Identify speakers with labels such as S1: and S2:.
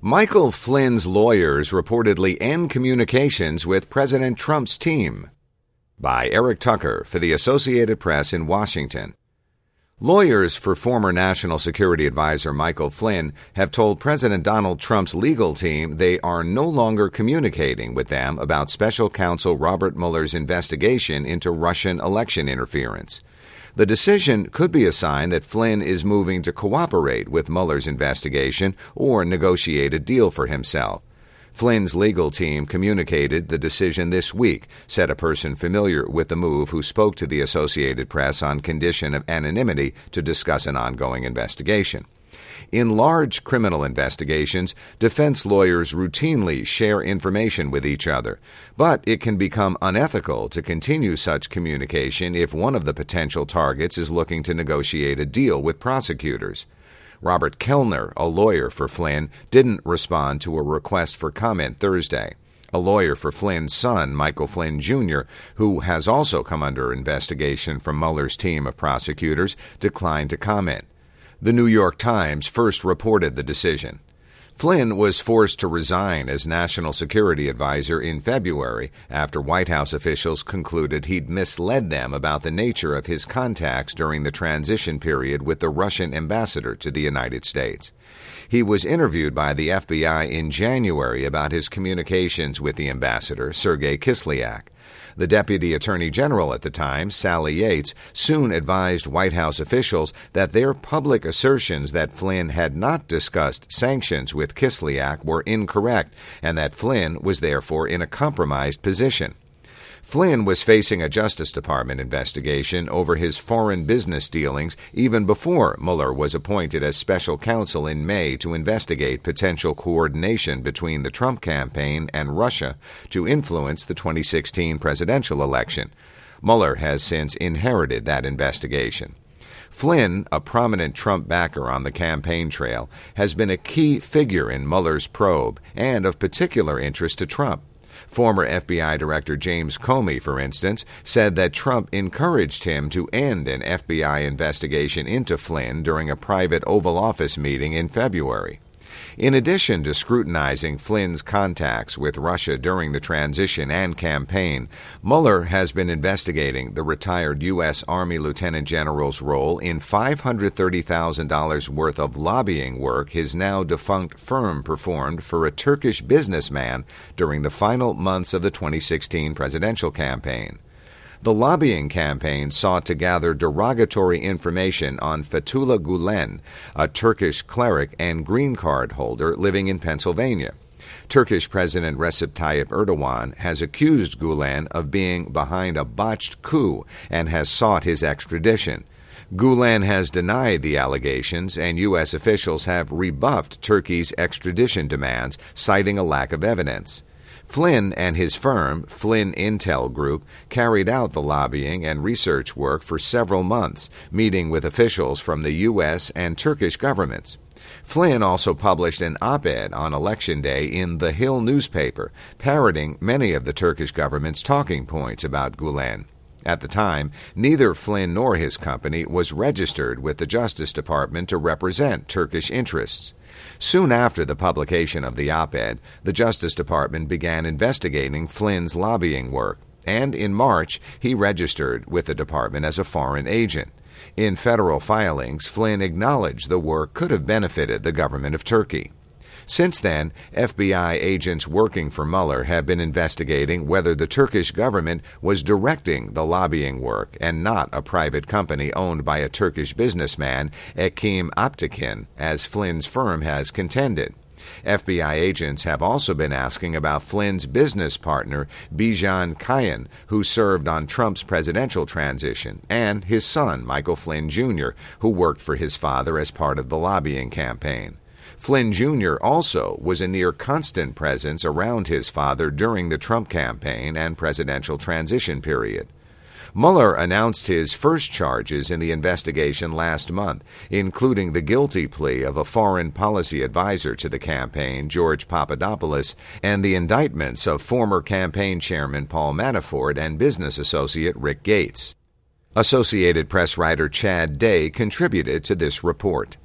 S1: Michael Flynn's lawyers reportedly end communications with President Trump's team. By Eric Tucker for the Associated Press in Washington. Lawyers for former National Security Advisor Michael Flynn have told President Donald Trump's legal team they are no longer communicating with them about Special Counsel Robert Mueller's investigation into Russian election interference. The decision could be a sign that Flynn is moving to cooperate with Mueller's investigation or negotiate a deal for himself. Flynn's legal team communicated the decision this week, said a person familiar with the move who spoke to the Associated Press on condition of anonymity to discuss an ongoing investigation. In large criminal investigations, defense lawyers routinely share information with each other, but it can become unethical to continue such communication if one of the potential targets is looking to negotiate a deal with prosecutors. Robert Kellner, a lawyer for Flynn, didn't respond to a request for comment Thursday. A lawyer for Flynn's son, Michael Flynn Jr., who has also come under investigation from Mueller's team of prosecutors, declined to comment. The New York Times first reported the decision. Flynn was forced to resign as National Security Advisor in February after White House officials concluded he'd misled them about the nature of his contacts during the transition period with the Russian ambassador to the United States. He was interviewed by the FBI in January about his communications with the ambassador, Sergei Kislyak. The Deputy Attorney General at the time, Sally Yates, soon advised White House officials that their public assertions that Flynn had not discussed sanctions with Kislyak were incorrect and that Flynn was therefore in a compromised position. Flynn was facing a Justice Department investigation over his foreign business dealings even before Mueller was appointed as special counsel in May to investigate potential coordination between the Trump campaign and Russia to influence the 2016 presidential election. Mueller has since inherited that investigation. Flynn, a prominent Trump backer on the campaign trail, has been a key figure in Mueller's probe and of particular interest to Trump. Former FBI Director James Comey, for instance, said that Trump encouraged him to end an FBI investigation into Flynn during a private Oval Office meeting in February. In addition to scrutinizing Flynn's contacts with Russia during the transition and campaign, Mueller has been investigating the retired U.S. Army Lieutenant General's role in $530,000 worth of lobbying work his now defunct firm performed for a Turkish businessman during the final months of the 2016 presidential campaign. The lobbying campaign sought to gather derogatory information on Fethullah Gulen, a Turkish cleric and green card holder living in Pennsylvania. Turkish President Recep Tayyip Erdogan has accused Gulen of being behind a botched coup and has sought his extradition. Gulen has denied the allegations, and U.S. officials have rebuffed Turkey's extradition demands, citing a lack of evidence. Flynn and his firm, Flynn Intel Group, carried out the lobbying and research work for several months, meeting with officials from the U.S. and Turkish governments. Flynn also published an op-ed on Election Day in The Hill newspaper, parroting many of the Turkish government's talking points about Gulen. At the time, neither Flynn nor his company was registered with the Justice Department to represent Turkish interests. Soon after the publication of the op-ed, the Justice Department began investigating Flynn's lobbying work, and in March, he registered with the department as a foreign agent. In federal filings, Flynn acknowledged the work could have benefited the government of Turkey. Since then, FBI agents working for Mueller have been investigating whether the Turkish government was directing the lobbying work and not a private company owned by a Turkish businessman, Ekim Aptekin, as Flynn's firm has contended. FBI agents have also been asking about Flynn's business partner, Bijan Kayan, who served on Trump's presidential transition, and his son, Michael Flynn Jr., who worked for his father as part of the lobbying campaign. Flynn Jr. also was a near-constant presence around his father during the Trump campaign and presidential transition period. Mueller announced his first charges in the investigation last month, including the guilty plea of a foreign policy advisor to the campaign, George Papadopoulos, and the indictments of former campaign chairman Paul Manafort and business associate Rick Gates. Associated Press writer Chad Day contributed to this report.